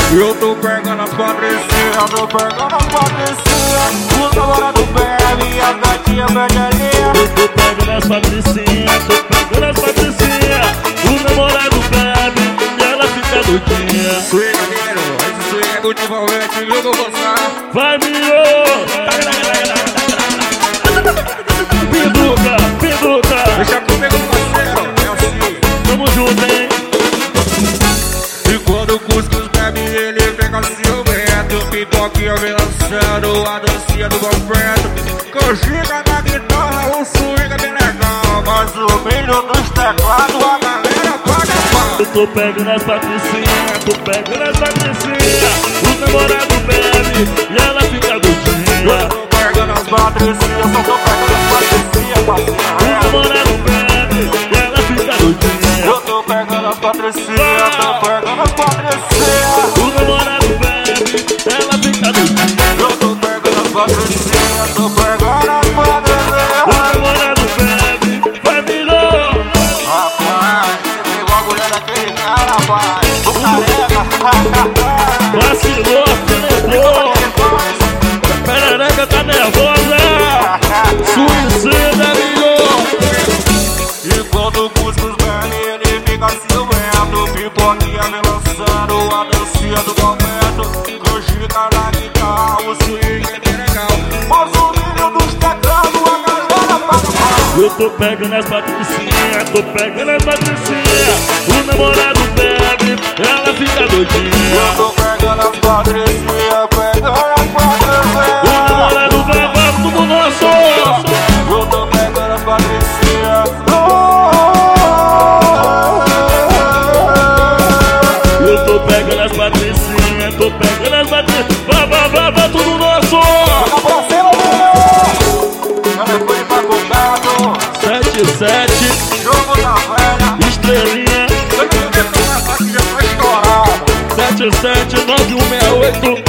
Eu tô pegando as patricinhas, tô pegando as patricinhas. O namorado bebe e as gatinhas pede a linha. Eu tô pegando as patricinhas, tô pegando as patricinhas. O namorado bebe e ela fica doidinha. Swingadeiro, esse swing ultimamente eu vou gostar. Vai, Mio! Pinduca, pinduca! Deixa comigo, parceiro, é assim. Tamo junto, hein? E quando o Cuscuz bebe, ele fica ciumento. Pipoquinha vem lançando a dancinha do completo. Canjica na guitarra, o swing é bem legal. Mas o milho dos teclados, a galera paga pau. Eu tô pegando as patricinhas, tô pegando as patricinhas. O namorado bebe e ela fica doidinha. Eu tô pegando as patricinhas, só tô pegando as patricinhas, O parceiro. namorado bebe e ela fica doidinha. Eu tô pegando as patricinhas, tô pegando as patricinhas. O namorado bebe e ela fica doidinha. Eu tô pegando as patricinhas, tô pegando as O patricinhas. namorado bebe, vai, Mio! Rapaz, você pegou a mulher daquele cara, rapaz. O careca. Vacilou, penetrou. A perereca tá nervosa. Suicida, Mio! E quando o Cuscuz bebe, ele fica ciumento. Pipoquinha vem lançando a dancinha do momento. Canjica na guitarra, o swing é bem legal. Mas o milho dos teclados, a galera paga pau. Eu tô pegando as patricinhas, tô pegando as patricinhas. O namorado bebe, ela fica Eu doidinha. tô pegando as patricinhas, pegando as O patricinhas. namorado vai, vamos do nosso. Eu tô pegando as patricinhas. Eu tô pegando as patricinhas, tô pegando as patricinhas. Vai, tudo nosso. Joga pra cima, meu! Telefone pra contato. 77, Jogo da velha. estrelinha. Eu não vi que o ataque já tá estourado. 77, 9168.